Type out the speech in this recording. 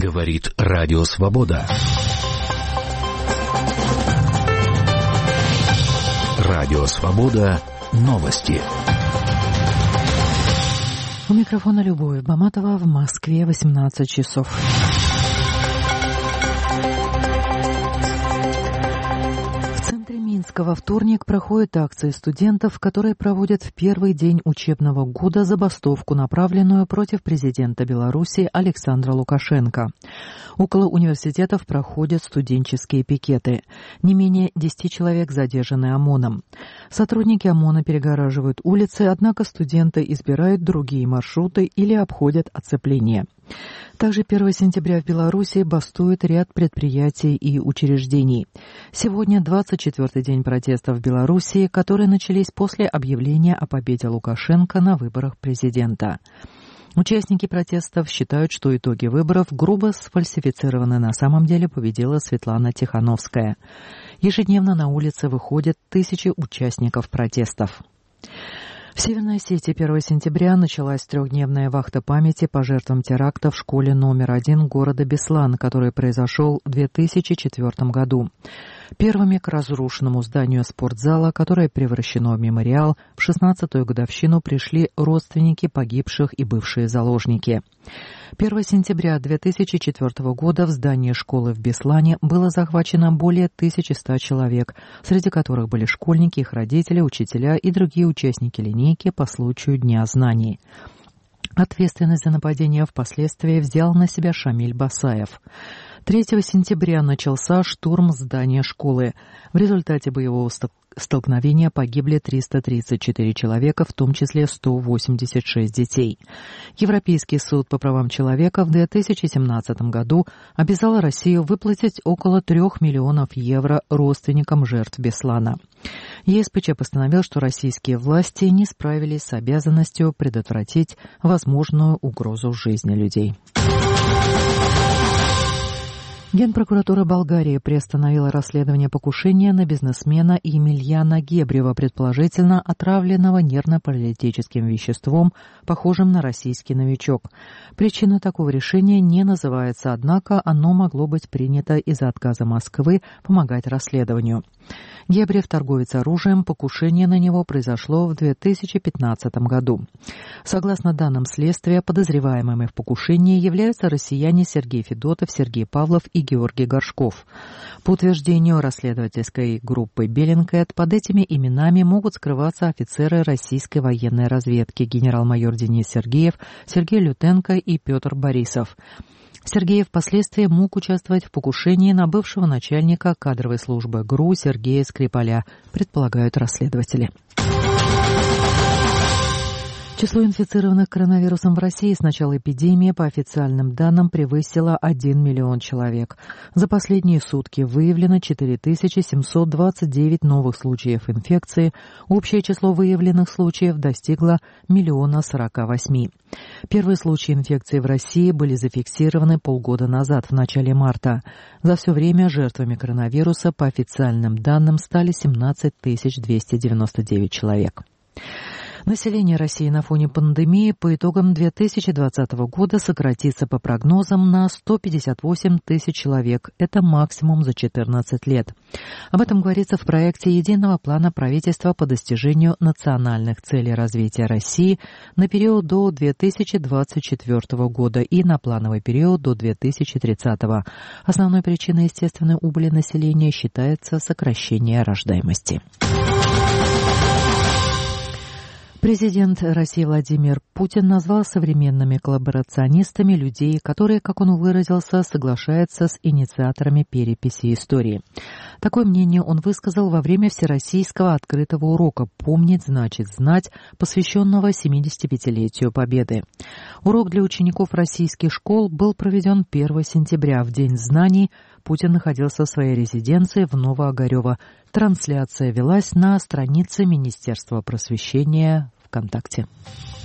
Говорит Радио Свобода. Радио Свобода. Новости. У микрофона Любовь Баматова, в Москве 18 часов. Во вторник проходит акция студентов, которые проводят в первый день учебного года забастовку, направленную против президента Беларуси Александра Лукашенко. Около университетов проходят студенческие пикеты. Не менее 10 человек задержаны ОМОНом. Сотрудники ОМОНа перегораживают улицы, однако студенты избирают другие маршруты или обходят оцепление. Также 1 сентября в Беларуси бастует ряд предприятий и учреждений. Сегодня 24-й день протестов в Беларуси, которые начались после объявления о победе Лукашенко на выборах президента. Участники протестов считают, что итоги выборов грубо сфальсифицированы. На самом деле победила Светлана Тихановская. Ежедневно на улицы выходят тысячи участников протестов. В Северной Осетии 1 сентября началась трехдневная вахта памяти по жертвам теракта в школе номер 1 города Беслан, который произошел в 2004 году. Первыми к разрушенному зданию спортзала, которое превращено в мемориал, в 16-ю годовщину пришли родственники погибших и бывшие заложники. 1 сентября 2004 года в здании школы в Беслане было захвачено более 1100 человек, среди которых были школьники, их родители, учителя и другие участники линейки по случаю Дня знаний. Ответственность за нападение впоследствии взял на себя Шамиль Басаев. 3 сентября начался штурм здания школы. В результате боевого столкновения погибли 334 человека, в том числе 186 детей. Европейский суд по правам человека в 2017 году обязал Россию выплатить около 3 миллионов евро родственникам жертв Беслана. ЕСПЧ постановил, что российские власти не справились с обязанностью предотвратить возможную угрозу жизни людей. Генпрокуратура Болгарии приостановила расследование покушения на бизнесмена Емельяна Гебрева, предположительно отравленного нервно-паралитическим веществом, похожим на российский новичок. Причина такого решения не называется, однако оно могло быть принято из-за отказа Москвы помогать расследованию. Гебрев, торговец оружием, покушение на него произошло в 2015 году. Согласно данным следствия, подозреваемыми в покушении являются россияне Сергей Федотов, Сергей Павлов и Георгий Горшков. По утверждению расследовательской группы Bellingcat, под этими именами могут скрываться офицеры российской военной разведки генерал-майор Денис Сергеев, Сергей Лютенко и Петр Борисов. Сергеев впоследствии мог участвовать в покушении на бывшего начальника кадровой службы ГРУ Сергея Скрипаля, предполагают расследователи. Число инфицированных коронавирусом в России с начала эпидемии, по официальным данным, превысило 1 миллион человек. За последние сутки выявлено 4729 новых случаев инфекции. Общее число выявленных случаев достигло 1 048 000. Первые случаи инфекции в России были зафиксированы полгода назад, в начале марта. За все время жертвами коронавируса, по официальным данным, стали 17 299 человек. Население России на фоне пандемии по итогам 2020 года сократится по прогнозам на 158 тысяч человек. Это максимум за 14 лет. Об этом говорится в проекте единого плана правительства по достижению национальных целей развития России на период до 2024 года и на плановый период до 2030. Основной причиной естественной убыли населения считается сокращение рождаемости. Президент России Владимир Путин назвал современными коллаборационистами людей, которые, как он выразился, соглашаются с инициаторами переписи истории. Такое мнение он высказал во время Всероссийского открытого урока «Помнить значит знать», посвященного 75-летию Победы. Урок для учеников российских школ был проведен 1 сентября, в День знаний. Путин находился в своей резиденции в Новоогарёво. Трансляция велась на странице Министерства просвещения ВКонтакте.